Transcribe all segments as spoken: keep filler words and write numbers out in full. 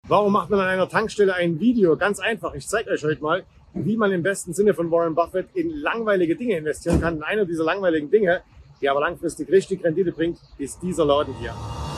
Warum macht man an einer Tankstelle ein Video? Ganz einfach. Ich zeige euch heute mal, wie man im besten Sinne von Warren Buffett in langweilige Dinge investieren kann. Und einer dieser langweiligen Dinge, die aber langfristig richtig Rendite bringt, ist dieser Laden hier.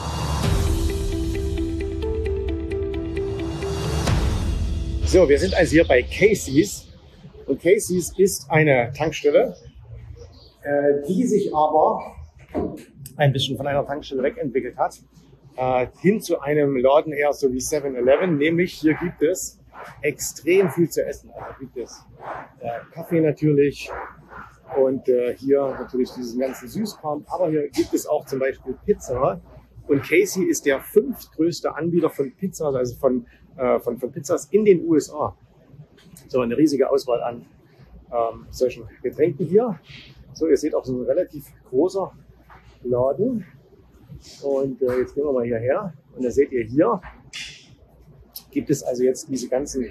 So, wir sind also hier bei Casey's. Und Casey's ist eine Tankstelle, äh, die sich aber ein bisschen von einer Tankstelle wegentwickelt hat. Äh, hin zu einem Laden eher so wie seven eleven, nämlich hier gibt es extrem viel zu essen. Also gibt es äh, Kaffee natürlich und äh, hier natürlich diesen ganzen Süßkram, aber hier gibt es auch zum Beispiel Pizza und Casey ist der fünftgrößte Anbieter von Pizzas, also von, äh, von, von Pizzas in den U S A. So eine riesige Auswahl an ähm, solchen Getränken hier. So, ihr seht auch so ein relativ großer Laden. Und äh, jetzt gehen wir mal hierher und da seht ihr hier, gibt es also jetzt diese ganzen, äh,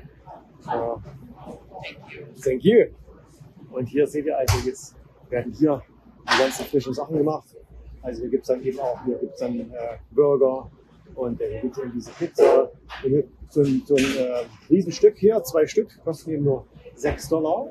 thank you. Und hier seht ihr also, jetzt werden hier die ganzen frischen Sachen gemacht. Also hier gibt es dann eben auch, hier gibt es dann äh, Burger und äh, hier gibt es eben diese Pizza. Und so ein, so ein äh, Riesenstück hier, zwei Stück, kosten eben nur sechs Dollar.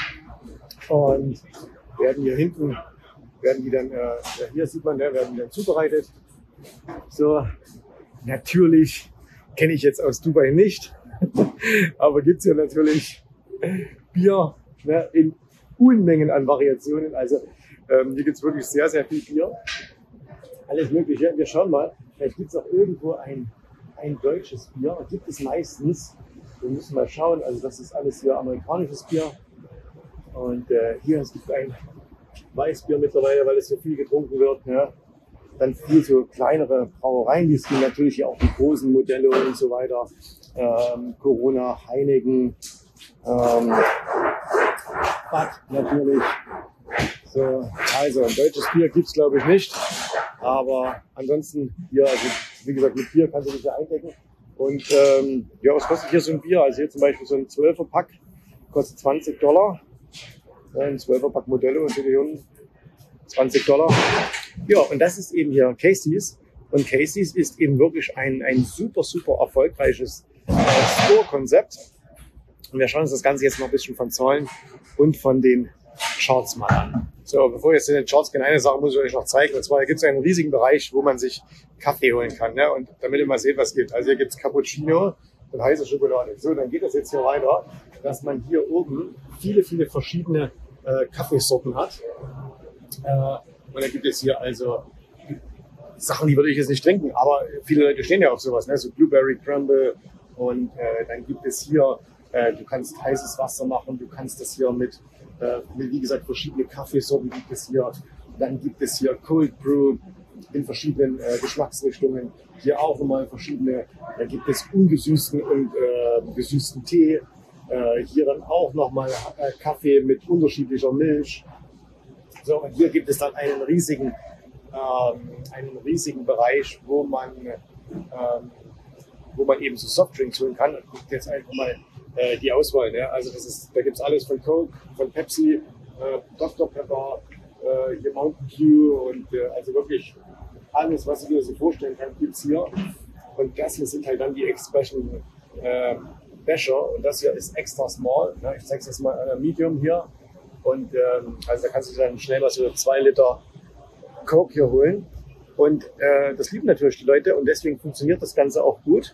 Und werden hier hinten werden die dann, äh, hier sieht man, ne, werden die dann zubereitet. So, natürlich kenne ich jetzt aus Dubai nicht, aber gibt es hier natürlich Bier, ne, in Unmengen an Variationen. Also ähm, hier gibt es wirklich sehr, sehr viel Bier. Alles Mögliche. Wir schauen mal, vielleicht gibt es auch irgendwo ein, ein deutsches Bier. Gibt es meistens. Wir müssen mal schauen. Also das ist alles hier amerikanisches Bier. Und äh, hier es gibt ein Weißbier mittlerweile, weil es so viel getrunken wird. Ja. Dann viel so kleinere Brauereien, die sind natürlich hier auch die großen Modelle und so weiter. Ähm, Corona, Heineken, ähm, Bad natürlich. So, also ein deutsches Bier gibt es glaube ich nicht. Aber ansonsten hier, also wie gesagt, mit Bier kannst du dich ja eindecken. Und ähm, ja, was kostet hier so ein Bier? Also hier zum Beispiel so ein zwölfer Pack kostet zwanzig Dollar. Ein zwölfer Pack Modelle und hier unten zwanzig Dollar. Ja, und das ist eben hier Casey's. Und Casey's ist eben wirklich ein, ein super, super erfolgreiches äh, Store-Konzept. Und wir schauen uns das Ganze jetzt noch ein bisschen von Zahlen und von den Charts mal an. So, bevor wir jetzt in den Charts gehen, eine Sache muss ich euch noch zeigen. Und zwar, hier gibt es einen riesigen Bereich, wo man sich Kaffee holen kann. Ne? Und damit ihr mal seht, was es gibt. Also hier gibt es Cappuccino und heiße Schokolade. So, dann geht das jetzt hier weiter, dass man hier oben viele, viele verschiedene äh, Kaffeesorten hat. Äh, und dann gibt es hier also Sachen, die würde ich jetzt nicht trinken, aber viele Leute stehen ja auf sowas, ne? So Blueberry Crumble und äh, dann gibt es hier, äh, du kannst heißes Wasser machen, du kannst das hier mit, äh, mit wie gesagt, verschiedene Kaffeesorten gibt es hier. Dann gibt es hier Cold Brew in verschiedenen äh, Geschmacksrichtungen. Hier auch nochmal verschiedene, da gibt es ungesüßten und äh, gesüßten Tee. Äh, hier dann auch nochmal äh, Kaffee mit unterschiedlicher Milch. So, und hier gibt es dann einen riesigen, ähm, einen riesigen Bereich, wo man, ähm, wo man eben so Softdrinks holen kann. Und guckt jetzt einfach mal äh, die Auswahl. Ne? Also das ist, da gibt es alles von Coke, von Pepsi, äh, Doktor Pepper, äh, hier Mountain Dew und äh, also wirklich alles, was ich mir so vorstellen kann, gibt es hier. Und das hier sind halt dann die Expression äh, Becher und das hier ist extra small. Ne? Ich zeige es jetzt mal an der Medium hier. Und ähm, also da kannst du dann schnell mal so zwei Liter Coke hier holen. Und äh, das lieben natürlich die Leute und deswegen funktioniert das Ganze auch gut.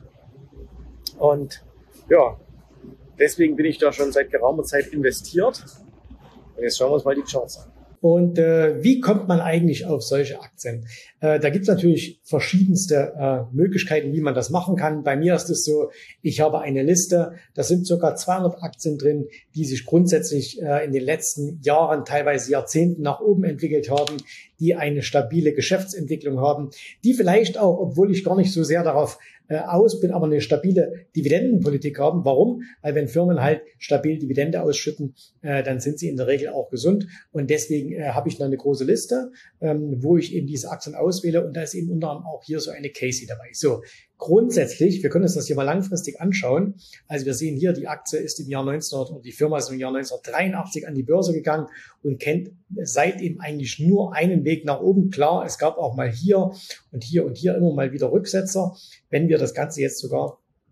Und ja, deswegen bin ich da schon seit geraumer Zeit investiert. Und jetzt schauen wir uns mal die Charts an. Und äh, wie kommt man eigentlich auf solche Aktien? Äh, da gibt es natürlich verschiedenste äh, Möglichkeiten, wie man das machen kann. Bei mir ist es so, ich habe eine Liste, da sind ca. zweihundert Aktien drin, die sich grundsätzlich äh, in den letzten Jahren, teilweise Jahrzehnten nach oben entwickelt haben, die eine stabile Geschäftsentwicklung haben, die vielleicht auch, obwohl ich gar nicht so sehr darauf äh, aus bin, aber eine stabile Dividendenpolitik haben. Warum? Weil wenn Firmen halt stabil Dividende ausschütten, äh, dann sind sie in der Regel auch gesund. Und deswegen äh, habe ich noch eine große Liste, ähm, wo ich eben diese Aktien auswähle. Und da ist eben unter anderem auch hier so eine Casey dabei. So, grundsätzlich, wir können uns das hier mal langfristig anschauen. Also wir sehen hier, die Aktie ist im Jahr neunzehnhundert, oder die Firma ist im Jahr neunzehnhundertdreiundachtzig an die Börse gegangen und kennt seitdem eigentlich nur einen Weg nach oben. Klar, es gab auch mal hier und hier und hier immer mal wieder Rücksetzer. Wenn wir das Ganze jetzt sogar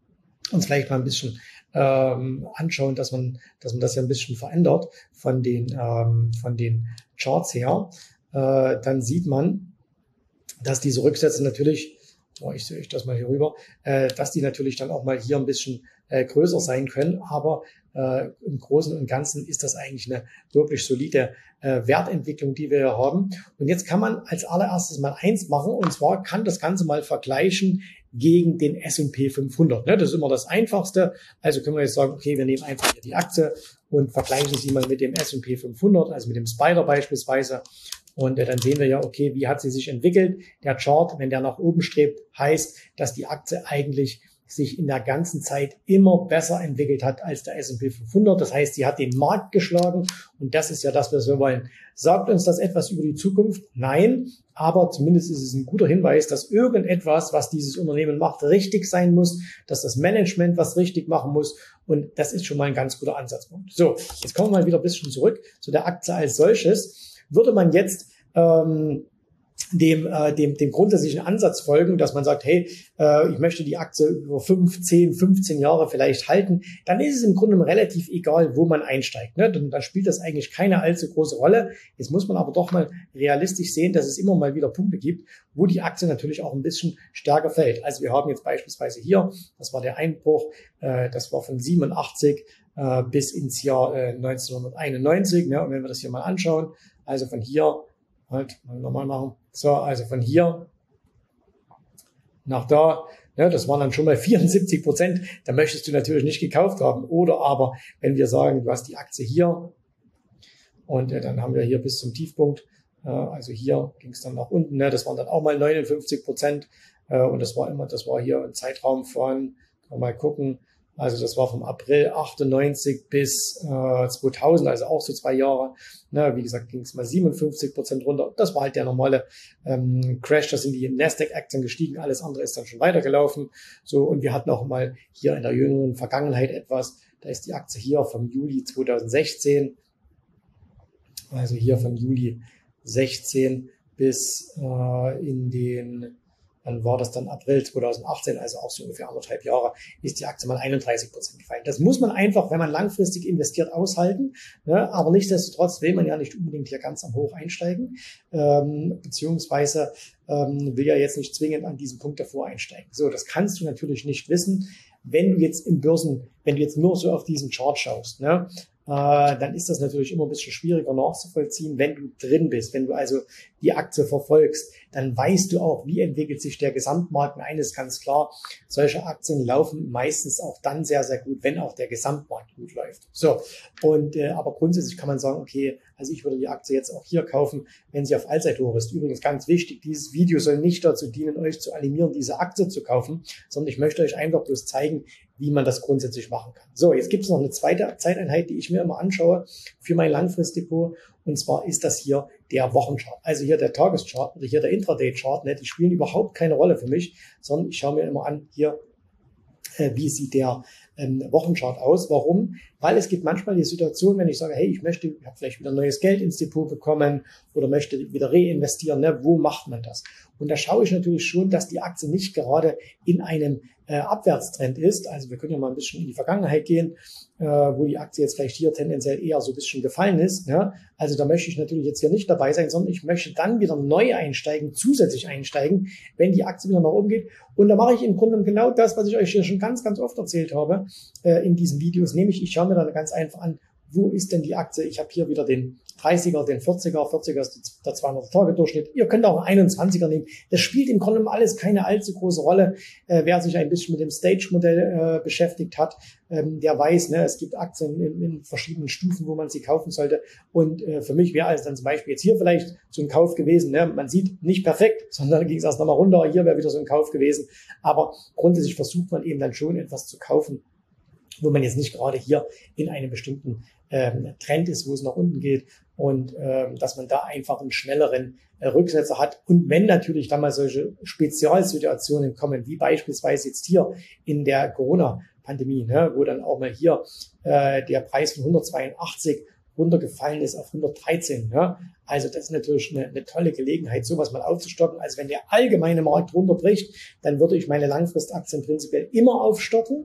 uns vielleicht mal ein bisschen ähm, anschauen, dass man, dass man das ja ein bisschen verändert von den, ähm, von den Charts her, äh, dann sieht man, dass diese Rücksätze natürlich, oh, ich sehe ich das mal hier rüber, äh, dass die natürlich dann auch mal hier ein bisschen äh, größer sein können, aber äh, im Großen und Ganzen ist das eigentlich eine wirklich solide äh, Wertentwicklung, die wir hier haben. Und jetzt kann man als allererstes mal eins machen, und zwar kann das Ganze mal vergleichen gegen den S und P fünfhundert. Ne? Das ist immer das Einfachste. Also können wir jetzt sagen, okay, wir nehmen einfach hier die Aktie und vergleichen sie mal mit dem S und P fünfhundert, also mit dem Spider beispielsweise. Und äh, dann sehen wir ja, okay, wie hat sie sich entwickelt? Der Chart, wenn der nach oben strebt, heißt, dass die Aktie eigentlich sich in der ganzen Zeit immer besser entwickelt hat als der S und P fünfhundert. Das heißt, sie hat den Markt geschlagen, und das ist ja das, was wir wollen. Sagt uns das etwas über die Zukunft? Nein, aber zumindest ist es ein guter Hinweis, dass irgendetwas, was dieses Unternehmen macht, richtig sein muss, dass das Management was richtig machen muss, und das ist schon mal ein ganz guter Ansatzpunkt. So, jetzt kommen wir mal wieder ein bisschen zurück zu der Aktie als solches. Würde man jetzt ähm, dem, äh, dem, dem grundsätzlichen Ansatz folgen, dass man sagt, hey, äh, ich möchte die Aktie über fünf, zehn, fünfzehn Jahre vielleicht halten, dann ist es im Grunde relativ egal, wo man einsteigt. Ne? Dann, dann spielt das eigentlich keine allzu große Rolle. Jetzt muss man aber doch mal realistisch sehen, dass es immer mal wieder Punkte gibt, wo die Aktie natürlich auch ein bisschen stärker fällt. Also wir haben jetzt beispielsweise hier, das war der Einbruch, äh, das war von siebenundachtzig äh, bis ins Jahr äh, neunzehnhunderteinundneunzig. Ne? Und wenn wir das hier mal anschauen, also von hier, halt, mal nochmal machen. So, also von hier nach da, ja, das waren dann schon mal vierundsiebzig Prozent. Da möchtest du natürlich nicht gekauft haben. Oder aber, wenn wir sagen, du hast die Aktie hier und äh, dann haben wir hier bis zum Tiefpunkt, äh, also hier ging es dann nach unten, ne, das waren dann auch mal neunundfünfzig Prozent, äh, und das war immer, das war hier ein Zeitraum von, kann man mal gucken, also das war vom April achtundneunzig bis äh, zweitausend, also auch so zwei Jahre. Na, wie gesagt, ging es mal siebenundfünfzig Prozent runter. Das war halt der normale ähm, Crash. Da sind die Nasdaq-Aktien gestiegen. Alles andere ist dann schon weitergelaufen. So, und wir hatten auch mal hier in der jüngeren Vergangenheit etwas. Da ist die Aktie hier vom Juli zweitausendsechzehn. Also hier von Juli sechzehn bis äh, in den... Dann war das dann April zweitausendachtzehn, also auch so ungefähr anderthalb Jahre, ist die Aktie mal einunddreißig Prozent gefallen. Das muss man einfach, wenn man langfristig investiert, aushalten. Ne? Aber nichtsdestotrotz will man ja nicht unbedingt hier ganz am Hoch einsteigen, ähm, beziehungsweise ähm, will ja jetzt nicht zwingend an diesem Punkt davor einsteigen. So, das kannst du natürlich nicht wissen, wenn du jetzt im Börsen, wenn du jetzt nur so auf diesen Chart schaust, ne? Äh, dann ist das natürlich immer ein bisschen schwieriger nachzuvollziehen, wenn du drin bist, wenn du also die Aktie verfolgst, dann weißt du auch, wie entwickelt sich der Gesamtmarkt. Und eines ist ganz klar, solche Aktien laufen meistens auch dann sehr, sehr gut, wenn auch der Gesamtmarkt gut läuft. So, und äh, aber grundsätzlich kann man sagen, okay, also ich würde die Aktie jetzt auch hier kaufen, wenn sie auf Allzeithoch ist. Übrigens ganz wichtig, dieses Video soll nicht dazu dienen, euch zu animieren, diese Aktie zu kaufen, sondern ich möchte euch einfach bloß zeigen, wie man das grundsätzlich machen kann. So, jetzt gibt es noch eine zweite Zeiteinheit, die ich mir immer anschaue für mein Langfristdepot. Und zwar ist das hier der Wochenchart. Also hier der Tageschart oder hier der Intraday-Chart. Ne, die spielen überhaupt keine Rolle für mich, sondern ich schaue mir immer an, hier, äh, wie sieht der ähm, Wochenchart aus. Warum? Weil es gibt manchmal die Situation, wenn ich sage, hey, ich möchte, ich habe vielleicht wieder neues Geld ins Depot bekommen oder möchte wieder reinvestieren. Ne, wo macht man das? Und da schaue ich natürlich schon, dass die Aktie nicht gerade in einem äh, Abwärtstrend ist. Also wir können ja mal ein bisschen in die Vergangenheit gehen, äh, wo die Aktie jetzt vielleicht hier tendenziell eher so ein bisschen gefallen ist. Ja? Also da möchte ich natürlich jetzt hier nicht dabei sein, sondern ich möchte dann wieder neu einsteigen, zusätzlich einsteigen, wenn die Aktie wieder nach oben geht. Und da mache ich im Grunde genau das, was ich euch hier schon ganz, ganz oft erzählt habe äh, in diesen Videos, nämlich ich schaue mir dann ganz einfach an, wo ist denn die Aktie? Ich habe hier wieder den dreißiger, den vierziger, vierziger ist der zweihundert-Tage-Durchschnitt. Ihr könnt auch einen einundzwanziger nehmen. Das spielt im Grunde alles keine allzu große Rolle. Äh, wer sich ein bisschen mit dem Stage-Modell äh, beschäftigt hat, ähm, der weiß, ne, es gibt Aktien in, in verschiedenen Stufen, wo man sie kaufen sollte. Und äh, für mich wäre es dann zum Beispiel jetzt hier vielleicht so ein Kauf gewesen. Ne? Man sieht nicht perfekt, sondern ging es erst nochmal runter. Hier wäre wieder so ein Kauf gewesen. Aber grundsätzlich versucht man eben dann schon etwas zu kaufen, wo man jetzt nicht gerade hier in einem bestimmten ähm, Trend ist, wo es nach unten geht, und ähm, dass man da einfach einen schnelleren äh, Rücksetzer hat. Und wenn natürlich dann mal solche Spezialsituationen kommen, wie beispielsweise jetzt hier in der Corona-Pandemie, ne, wo dann auch mal hier äh, der Preis von hundertzweiundachtzig runtergefallen ist auf hundertdreizehn. Ja? Also das ist natürlich eine, eine tolle Gelegenheit, sowas mal aufzustocken. Also wenn der allgemeine Markt runterbricht, dann würde ich meine Langfristaktien prinzipiell immer aufstocken.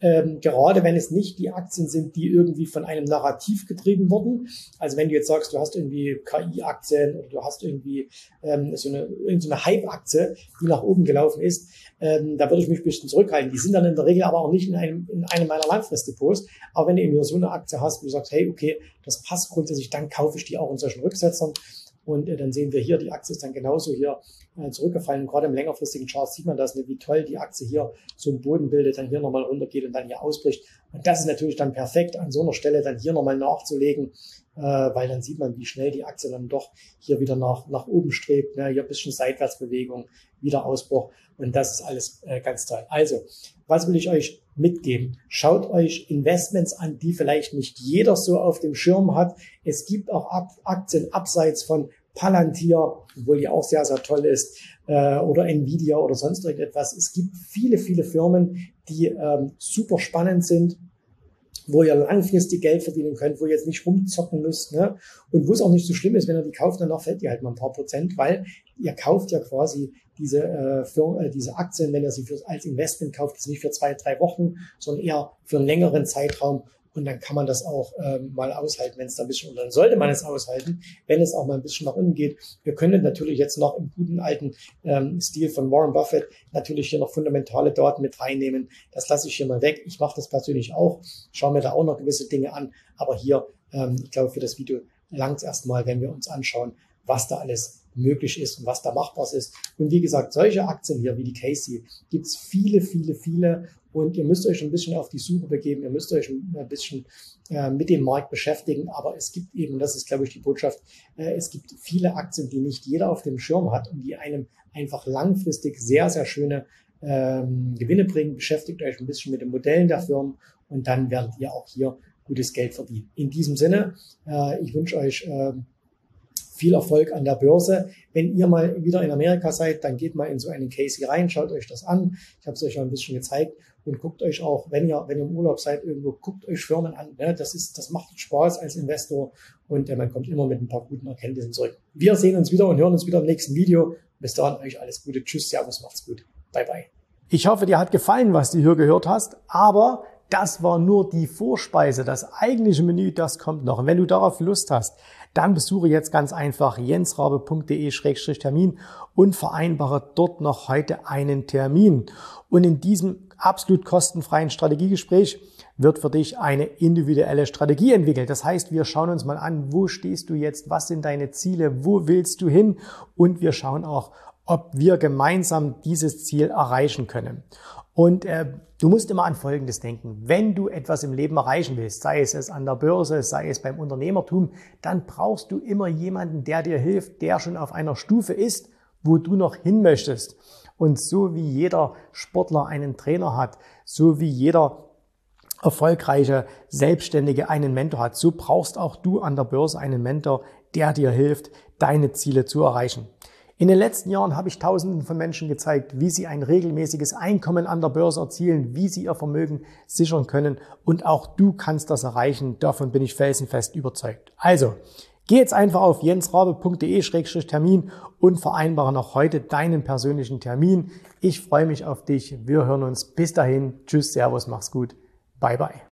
ähm, gerade wenn es nicht die Aktien sind, die irgendwie von einem Narrativ getrieben wurden. Also wenn du jetzt sagst, du hast irgendwie K I-Aktien oder du hast irgendwie ähm, so eine, so eine Hype-Aktie, die nach oben gelaufen ist, ähm, da würde ich mich ein bisschen zurückhalten. Die sind dann in der Regel aber auch nicht in einem, in einem meiner Langfristdepots. Aber wenn du eben hier so eine Aktie hast, wo du sagst, hey, okay, das passt grundsätzlich, dann kaufe ich die auch in solchen Rücksetzern. Und äh, dann sehen wir hier, die Aktie ist dann genauso hier äh, zurückgefallen. Und gerade im längerfristigen Chart sieht man das, wie toll die Aktie hier so einen Boden bildet, dann hier nochmal runtergeht und dann hier ausbricht. Und das ist natürlich dann perfekt, an so einer Stelle dann hier nochmal nachzulegen, äh, weil dann sieht man, wie schnell die Aktie dann doch hier wieder nach, nach oben strebt. Ne? Hier ein bisschen Seitwärtsbewegung, wieder Ausbruch. Und das ist alles äh, ganz toll. Also, was will ich euch mitgeben? Schaut euch Investments an, die vielleicht nicht jeder so auf dem Schirm hat. Es gibt auch Aktien abseits von Palantir, obwohl die auch sehr, sehr toll ist, äh, oder Nvidia oder sonst irgendetwas. Es gibt viele, viele Firmen, die ähm, super spannend sind, wo ihr langfristig Geld verdienen könnt, wo ihr jetzt nicht rumzocken müsst, ne? Und wo es auch nicht so schlimm ist, wenn ihr die kauft, danach fällt ihr halt mal ein paar Prozent, weil ihr kauft ja quasi diese, äh, für, äh, diese Aktien, wenn ihr sie für, als Investment kauft, ist nicht für zwei, drei Wochen, sondern eher für einen längeren Zeitraum. Und dann kann man das auch ähm, mal aushalten, wenn es da ein bisschen, und dann sollte man es aushalten, wenn es auch mal ein bisschen nach unten geht. Wir können natürlich jetzt noch im guten alten ähm, Stil von Warren Buffett natürlich hier noch fundamentale Daten mit reinnehmen. Das lasse ich hier mal weg. Ich mache das persönlich auch, schaue mir da auch noch gewisse Dinge an. Aber hier, ähm, ich glaube, für das Video langt es erstmal, wenn wir uns anschauen, was da alles möglich ist und was da machbar ist. Und wie gesagt, solche Aktien hier wie die Casey gibt es viele, viele, viele. Und ihr müsst euch ein bisschen auf die Suche begeben, ihr müsst euch ein bisschen äh, mit dem Markt beschäftigen. Aber es gibt eben, das ist, glaube ich, die Botschaft, äh, es gibt viele Aktien, die nicht jeder auf dem Schirm hat und die einem einfach langfristig sehr, sehr schöne ähm, Gewinne bringen. Beschäftigt euch ein bisschen mit den Modellen der Firmen und dann werdet ihr auch hier gutes Geld verdienen. In diesem Sinne, äh, ich wünsche euch äh, viel Erfolg an der Börse. Wenn ihr mal wieder in Amerika seid, dann geht mal in so einen Casey rein, schaut euch das an. Ich habe es euch ja ein bisschen gezeigt und guckt euch auch, wenn ihr, wenn ihr im Urlaub seid, irgendwo, guckt euch Firmen an. Ne? Das ist, das macht Spaß als Investor und äh, man kommt immer mit ein paar guten Erkenntnissen zurück. Wir sehen uns wieder und hören uns wieder im nächsten Video. Bis dahin euch alles Gute. Tschüss, Servus, macht's gut. Bye, bye. Ich hoffe, dir hat gefallen, was du hier gehört hast, aber das war nur die Vorspeise. Das eigentliche Menü, das kommt noch. Und wenn du darauf Lust hast, dann besuche jetzt ganz einfach jensrabe punkt de Schrägstrich Termin und vereinbare dort noch heute einen Termin. Und in diesem absolut kostenfreien Strategiegespräch wird für dich eine individuelle Strategie entwickelt. Das heißt, wir schauen uns mal an, wo stehst du jetzt, was sind deine Ziele, wo willst du hin? Und wir schauen auch, ob wir gemeinsam dieses Ziel erreichen können. Und äh, du musst immer an Folgendes denken. Wenn du etwas im Leben erreichen willst, sei es an der Börse, sei es beim Unternehmertum, dann brauchst du immer jemanden, der dir hilft, der schon auf einer Stufe ist, wo du noch hin möchtest. Und so wie jeder Sportler einen Trainer hat, so wie jeder erfolgreiche Selbstständige einen Mentor hat, so brauchst auch du an der Börse einen Mentor, der dir hilft, deine Ziele zu erreichen. In den letzten Jahren habe ich Tausenden von Menschen gezeigt, wie sie ein regelmäßiges Einkommen an der Börse erzielen, wie sie ihr Vermögen sichern können. Und auch du kannst das erreichen. Davon bin ich felsenfest überzeugt. Also, geh jetzt einfach auf jensrabe punkt de Schrägstrich Termin und vereinbare noch heute deinen persönlichen Termin. Ich freue mich auf dich. Wir hören uns. Bis dahin. Tschüss, Servus, mach's gut. Bye, bye.